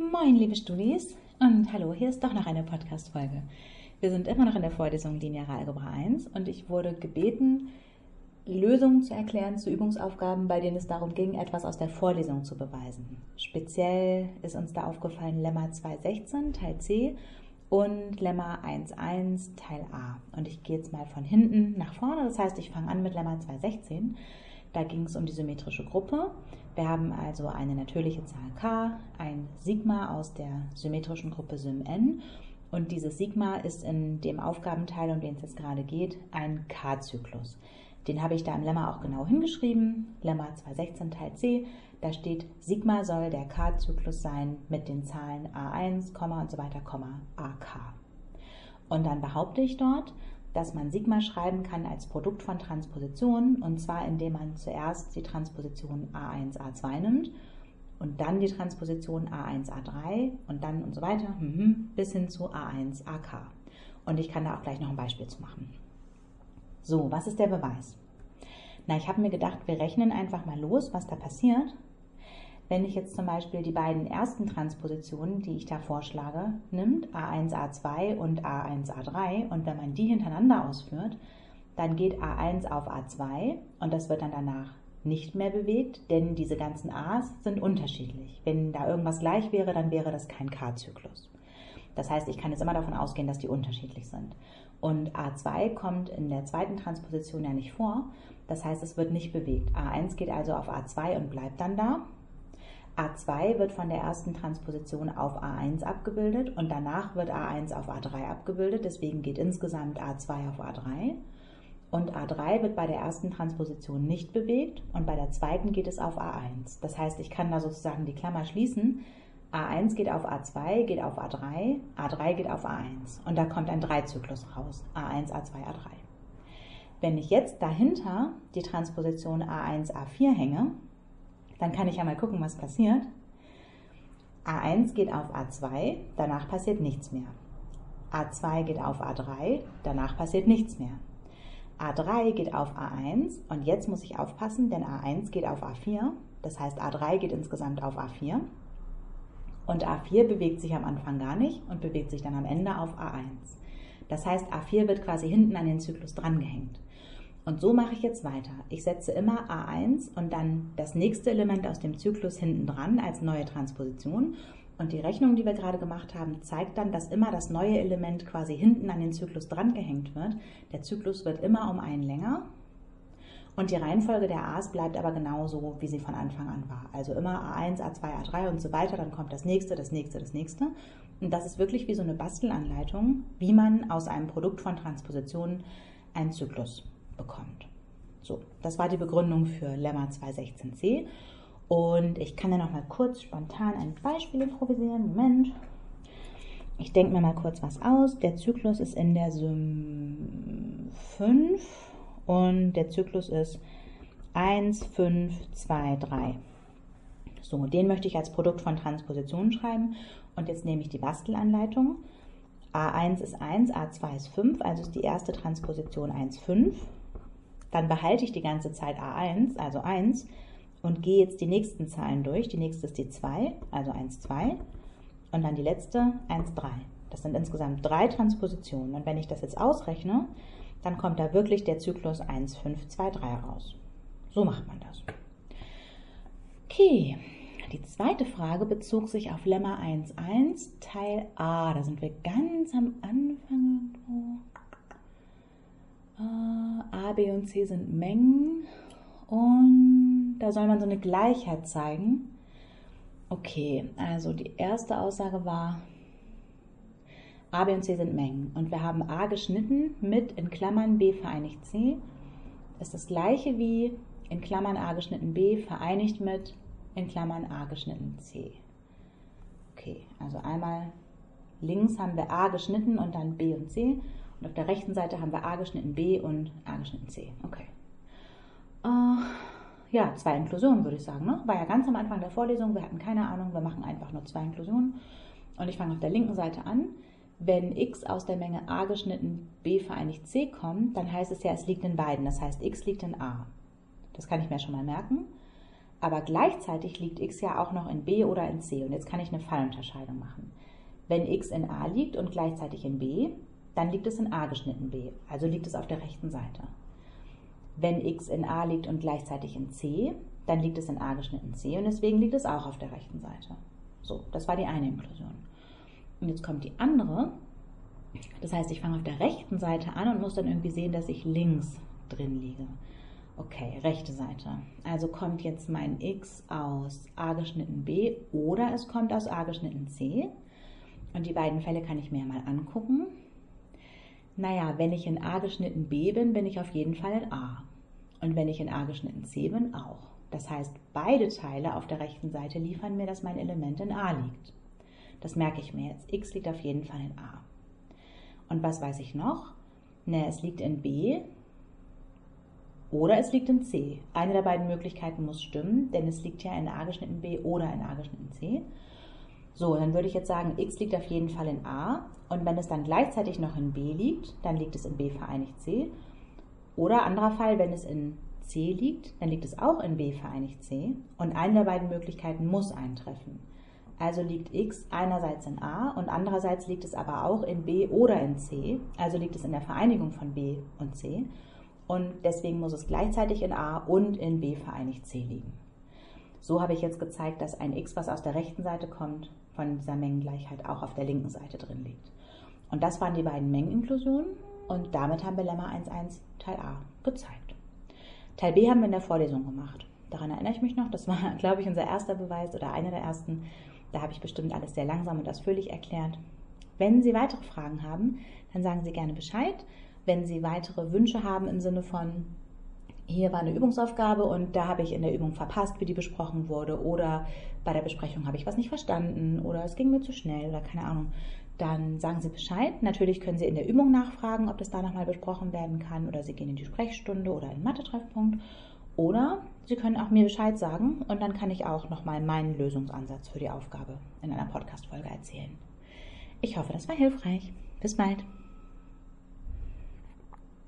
Moin, liebe Studis, und hallo, hier ist doch noch eine Podcast-Folge. Wir sind immer noch in der Vorlesung Lineare Algebra 1 und ich wurde gebeten, Lösungen zu erklären zu Übungsaufgaben, bei denen es darum ging, etwas aus der Vorlesung zu beweisen. Speziell ist uns da aufgefallen Lemma 2.16 Teil C und Lemma 1.1 Teil A. Und ich gehe jetzt mal von hinten nach vorne, das heißt, ich fange an mit Lemma 2.16. Da ging es um die symmetrische Gruppe. Wir haben also eine natürliche Zahl k, ein Sigma aus der symmetrischen Gruppe Sym_n und dieses Sigma ist in dem Aufgabenteil, um den es jetzt gerade geht, ein k-Zyklus. Den habe ich da im Lemma auch genau hingeschrieben, Lemma 2.16 Teil C, da steht, Sigma soll der k-Zyklus sein mit den Zahlen a1, und so weiter, ak. Und dann behaupte ich dort, dass man Sigma schreiben kann als Produkt von Transpositionen, und zwar indem man zuerst die Transposition A1, A2 nimmt und dann die Transposition A1, A3 und dann und so weiter bis hin zu A1, AK. Und ich kann da auch gleich noch ein Beispiel zu machen. So, was ist der Beweis? Na, ich habe mir gedacht, wir rechnen einfach mal los, was da passiert. Wenn ich jetzt zum Beispiel die beiden ersten Transpositionen, die ich da vorschlage, nimmt, A1, A2 und A1, A3, und wenn man die hintereinander ausführt, dann geht A1 auf A2 und das wird dann danach nicht mehr bewegt, denn diese ganzen A's sind unterschiedlich. Wenn da irgendwas gleich wäre, dann wäre das kein K-Zyklus. Das heißt, ich kann jetzt immer davon ausgehen, dass die unterschiedlich sind. Und A2 kommt in der zweiten Transposition ja nicht vor, das heißt, es wird nicht bewegt. A1 geht also auf A2 und bleibt dann da. A2 wird von der ersten Transposition auf A1 abgebildet und danach wird A1 auf A3 abgebildet, deswegen geht insgesamt A2 auf A3 und A3 wird bei der ersten Transposition nicht bewegt und bei der zweiten geht es auf A1. Das heißt, ich kann da sozusagen die Klammer schließen, A1 geht auf A2, geht auf A3, A3 geht auf A1 und da kommt ein 3-Zyklus raus, A1, A2, A3. Wenn ich jetzt dahinter die Transposition A1, A4 hänge, dann kann ich ja mal gucken, was passiert. A1 geht auf A2, danach passiert nichts mehr. A2 geht auf A3, danach passiert nichts mehr. A3 geht auf A1 und jetzt muss ich aufpassen, denn A1 geht auf A4, das heißt A3 geht insgesamt auf A4 und A4 bewegt sich am Anfang gar nicht und bewegt sich dann am Ende auf A1. Das heißt, A4 wird quasi hinten an den Zyklus drangehängt. Und so mache ich jetzt weiter. Ich setze immer A1 und dann das nächste Element aus dem Zyklus hinten dran als neue Transposition. Und die Rechnung, die wir gerade gemacht haben, zeigt dann, dass immer das neue Element quasi hinten an den Zyklus dran gehängt wird. Der Zyklus wird immer um einen länger. Und die Reihenfolge der A's bleibt aber genauso, wie sie von Anfang an war. Also immer A1, A2, A3 und so weiter, dann kommt das nächste, das nächste, das nächste. Und das ist wirklich wie so eine Bastelanleitung, wie man aus einem Produkt von Transpositionen einen Zyklus bekommt. So, das war die Begründung für Lemma 2.16c und ich kann ja noch mal kurz spontan ein Beispiel improvisieren. Moment. Ich denke mir mal kurz was aus. Der Zyklus ist in der Sym 5 und der Zyklus ist 1, 5, 2, 3. So, den möchte ich als Produkt von Transpositionen schreiben und jetzt nehme ich die Bastelanleitung. A1 ist 1, A2 ist 5, also ist die erste Transposition 1, 5. Dann behalte ich die ganze Zeit A1, also 1, und gehe jetzt die nächsten Zahlen durch. Die nächste ist die 2, also 1, 2, und dann die letzte 1, 3. Das sind insgesamt 3 Transpositionen. Und wenn ich das jetzt ausrechne, dann kommt da wirklich der Zyklus 1, 5, 2, 3 raus. So macht man das. Okay, die zweite Frage bezog sich auf Lemma 1.1 Teil A. Da sind wir ganz am Anfang irgendwo. A, B und C sind Mengen und da soll man so eine Gleichheit zeigen. Okay, also die erste Aussage war, A, B und C sind Mengen und wir haben A geschnitten mit in Klammern B vereinigt C. Das ist das gleiche wie in Klammern A geschnitten B vereinigt mit in Klammern A geschnitten C. Okay, also einmal links haben wir A geschnitten und dann B und C. Und auf der rechten Seite haben wir A geschnitten B und A geschnitten C. Okay. Ja, 2 Inklusionen würde ich sagen. Ne? War ja ganz am Anfang der Vorlesung. Wir hatten keine Ahnung. Wir machen einfach nur 2 Inklusionen. Und ich fange auf der linken Seite an. Wenn x aus der Menge A geschnitten B vereinigt C kommt, dann heißt es ja, es liegt in beiden. Das heißt, x liegt in A. Das kann ich mir schon mal merken. Aber gleichzeitig liegt x ja auch noch in b oder in c. Und jetzt kann ich eine Fallunterscheidung machen. Wenn x in a liegt und gleichzeitig in b, dann liegt es in a geschnitten b. Also liegt es auf der rechten Seite. Wenn x in a liegt und gleichzeitig in c, dann liegt es in a geschnitten c. Und deswegen liegt es auch auf der rechten Seite. So, das war die eine Inklusion. Und jetzt kommt die andere. Das heißt, ich fange auf der rechten Seite an und muss dann irgendwie sehen, dass ich links drin liege. Okay, rechte Seite. Also kommt jetzt mein x aus a geschnitten b oder es kommt aus a geschnitten c. Und die beiden Fälle kann ich mir mal angucken. Naja, wenn ich in a geschnitten b bin, bin ich auf jeden Fall in a. Und wenn ich in a geschnitten c bin, auch. Das heißt, beide Teile auf der rechten Seite liefern mir, dass mein Element in a liegt. Das merke ich mir jetzt. X liegt auf jeden Fall in a. Und was weiß ich noch? Ne, es liegt in b oder es liegt in c. Eine der beiden Möglichkeiten muss stimmen, denn es liegt ja in a geschnitten b oder in a geschnitten c. So, dann würde ich jetzt sagen, x liegt auf jeden Fall in a. Und wenn es dann gleichzeitig noch in b liegt, dann liegt es in b vereinigt c. Oder anderer Fall, wenn es in c liegt, dann liegt es auch in b vereinigt c. Und eine der beiden Möglichkeiten muss eintreffen. Also liegt x einerseits in a und andererseits liegt es aber auch in b oder in c. Also liegt es in der Vereinigung von b und c. Und deswegen muss es gleichzeitig in a und in b vereinigt c liegen. So habe ich jetzt gezeigt, dass ein x, was aus der rechten Seite kommt, von dieser Mengengleichheit auch auf der linken Seite drin liegt. Und das waren die beiden Mengeninklusionen und damit haben wir Lemma 1.1 Teil A gezeigt. Teil B haben wir in der Vorlesung gemacht. Daran erinnere ich mich noch, das war, glaube ich, unser erster Beweis oder einer der ersten. Da habe ich bestimmt alles sehr langsam und ausführlich erklärt. Wenn Sie weitere Fragen haben, dann sagen Sie gerne Bescheid. Wenn Sie weitere Wünsche haben im Sinne von, hier war eine Übungsaufgabe und da habe ich in der Übung verpasst, wie die besprochen wurde, oder bei der Besprechung habe ich was nicht verstanden oder es ging mir zu schnell oder keine Ahnung, dann sagen Sie Bescheid. Natürlich können Sie in der Übung nachfragen, ob das da nochmal besprochen werden kann, oder Sie gehen in die Sprechstunde oder in den Mathe-Treffpunkt, oder Sie können auch mir Bescheid sagen und dann kann ich auch nochmal meinen Lösungsansatz für die Aufgabe in einer Podcast-Folge erzählen. Ich hoffe, das war hilfreich. Bis bald.